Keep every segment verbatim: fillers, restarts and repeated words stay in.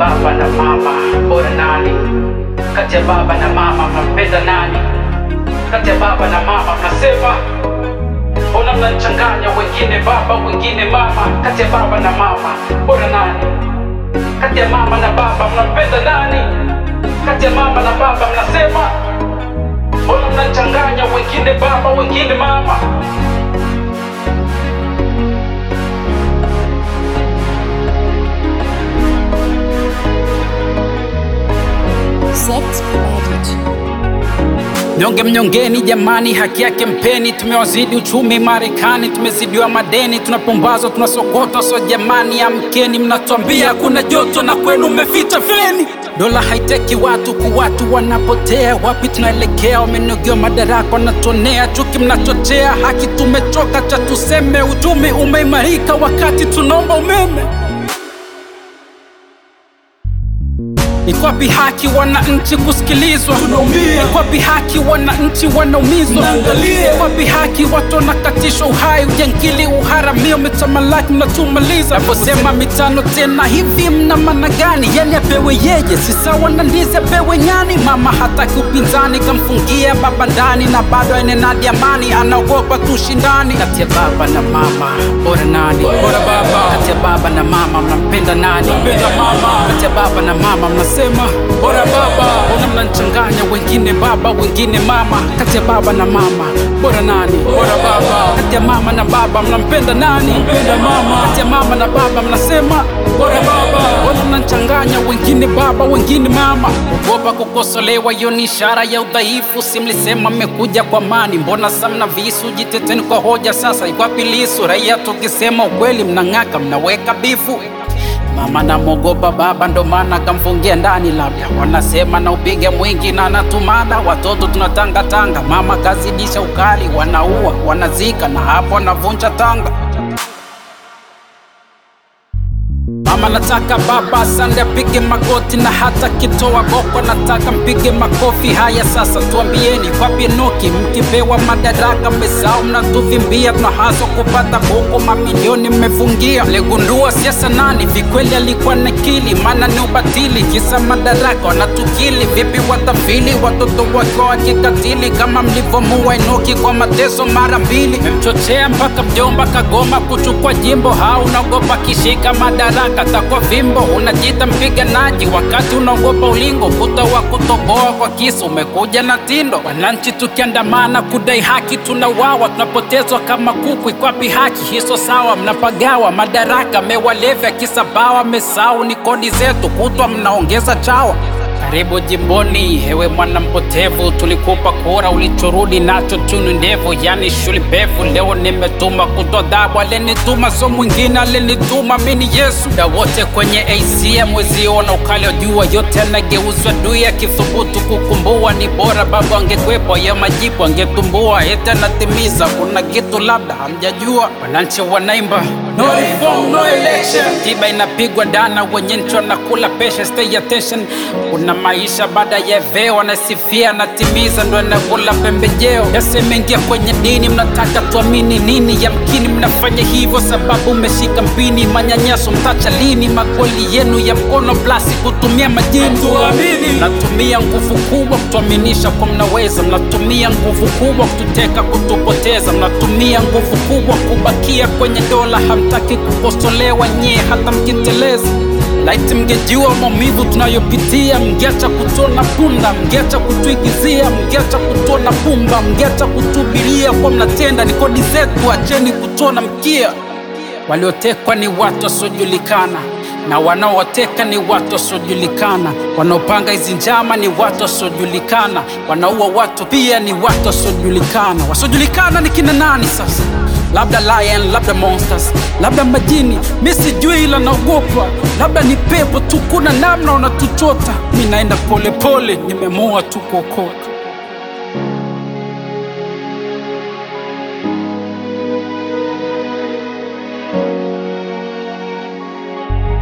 baba na mama, bora nani? Kati ya baba na mama mnampenda nani? Kati ya baba na mama mnasema mbona mnachanganya, wengine baba wengine mama? Kati ya baba na mama bora nani? Kati ya mama na baba mnampenda nani? Kati ya mama na baba mnasema mbona mnachanganya, wengine baba wengine mama? Mnyonge mnyongeni jamani, haki yake mpeni. Tumewazidi uchumi Marekani, tumezidiwa madeni, tunapumbazwa tunasokotwa. So jamani amkeni, mnatuambia kuna joto na kwenu umefita feni. Dola haiteki watu ku watu wanapotea, wapi tunaelekea? Wamenogewa madaraka wanatonea, chuki mnachochea. Haki tumechoka, cha tuseme, uchumi umeimarika wakati tunaomba umeme. Iko wapi haki wananchi kusikilizwa? Tunaumia. Iko wapi haki wananchi wanaumizwa? Naangalia. Iko wapi haki watu wanakatishwa uhai? Ujangili uharamia umetamalaki, mnatumaliza. Naposema mitano tena hivi mna maana gani? Yani apewe yeye si sawa na ndizi apewe nyani. Mama hataki upinzani, kamfungia baba ndani, na bado aenenadi amani, anaogopa tushindani. Kati ya baba na mama bora nani? Bora baba. Kati ya baba na mama mnampenda nani? Mpenda mama. Kati ya baba na mama mnasema bora baba. Ona mnachanganya, wengine baba wengine mama. Kati ya baba na mama bora nani? Bora baba. Kati ya mama na baba mnampenda nani? Mpenda mama. Kati ya mama na baba mnasema bora baba. Ona mnachanganya, wengine baba wengine mama. Ogopa kukosolewa, hiyo ni ishara ya udhaifu. Simlisema mmekuja kwa amani, mbona sasa mna visu? Jiteteni kwa hoja sasa, iko wapi Lissu? Raia tukisema ukweli mnang'aka, mnaweka bifu. Mama na mogopa baba, ndo maana kamfungia ndani. Labda wanasema na upige mwingi na natumada, watoto tunatanga tanga. Mama kazidisha ukali, wanaua wanazika, na hapo wanavunja tanga. Mama nataka baba sande apige magoti, na hata kitoa goko nataka mpige makofi. Haya sasa tuambieni, kwa Enoki mkipewa madaraka mmesahau mnatuvimbia. Tunahaswa kupata buku, mamilioni mmefungia. Legundua siasa nani vikweli alikuwa nakili, maana ni ubatili. Kisa madaraka wanatukili, vipi watafili watoto wako wakikatili? Kama mlivomuwa Enoki kwa mateso mara mbili, memchochea mpaka mjomba kagoma kuchukua jimbo. Hao unaogopa kishika madaraka takwa fimbo, unajita mpiganaji wakati unaogopa ulingo. Kuta wa kutoboa kwa kisu umekuja na tindo. Wananchi tukiandamana kudai haki tunawawa, tunapotezwa kama kuku. Iko wapi haki? Hiso sawa mnapagawa madaraka, mewalevya kisabawa. Mesau ni kodi zetu, kutwa mnaongeza chawa. Karibu jimboni hewe mwana mpotevu, tulikupa kura ulichorudi nacho tunu ndevu. Yani shuli bevu, leo nimetuma kutoa dhabu. Alenituma so mwingine alenituma, mini Yesu. Da wote kwenye A C M mwezi ona ukali ojua, yote anageuzwa dui. Akithubutu kukumbua ni bora baba angekwepo, ya majibu angetumbua. Ete natimiza kuna kitu labda hamjajua. Wananchi wanaimba no reform no election, tiba inapigwa dana, wenye ncho na kula pesha. Stay attention, kuna maisha baada ya veo, wanasifia natimiza, ndo anakula pembejeo. Yasemengia kwenye dini, mnataka tuamini nini? Yamkini mnafanya hivyo sababu mmeshika mpini. Manyanyaso mtacha lini? Magoli yenu ya mkono plasi kutumia majini. Mnatumia nguvu kubwa kutuaminisha kwa mnaweza. Mnatumia nguvu kubwa kututeka kutupoteza. Mnatumia nguvu kubwa kubakia kwenye dola, hamtaki kukosolewa nye hata mkiteleza. Laiti mngejua maumivu tunayopitia, mngeacha kutona punda, mngeacha kutuigizia, mngeacha kutona pumba, mngeacha kutubiria. Kwa mnatenda ni kodi zetu, acheni kutona mkia. Waliotekwa ni watu wasiojulikana, na wanaowateka ni watu wasiojulikana. Wanaopanga hizi njama ni watu wasiojulikana, wanaua watu pia ni watu wasiojulikana. Wasiojulikana ni kina nani sasa? Labda lion, labda monsters, labda majini, mi sijui ila naogopa. Labda ni pepo tu, kuna namna unatuchota. Mi naenda pole pole, nimeamua tu kuokota.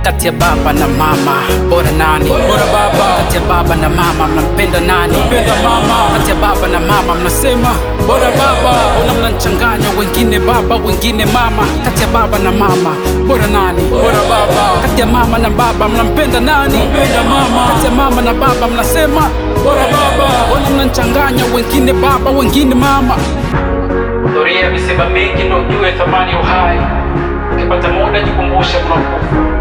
Kati ya baba na mama, bora nani? Bora baba. Kati ya baba na mama, mnampenda nani? Mpenda mama. Kati ya baba na mama, mnasema Bora baba. Ona mnachanganya, wengine baba, wengine mama. Kati ya baba na mama, bora nani? Bora baba. Kati ya mama na baba, mnampenda nani? Mpenda mama. Kati ya mama na baba, mnasema Bora baba. Ona mnachanganya, wengine baba, wengine mama. Hudhuria misiba mingi ndo ujue thamani ya uhai. Ukipata muda jikumbushe unakufa.